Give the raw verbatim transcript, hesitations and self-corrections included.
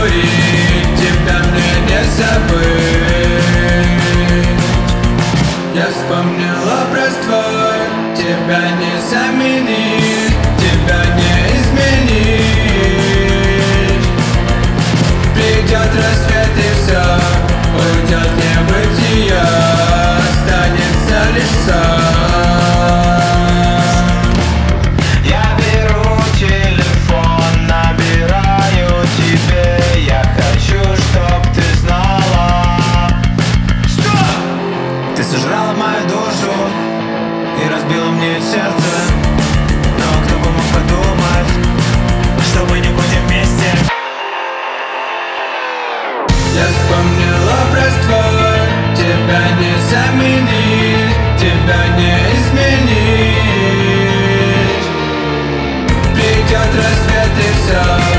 говорить, тебя мне не забыть. Я вспомнил образ твой, тебя не заменить, тебя не изменить. Придет рассвет и все уйдет в небытие, останется лишь сон. Я беру телефон, набираю тебе. Я хочу, чтоб ты знала, что ты сожрала мою душу и разбила мне сердце. Но кто бы мог подумать, что мы не будем вместе. Я вспомнил образ твой, тебя не заменить, тебя не изменить. Придет рассвет и все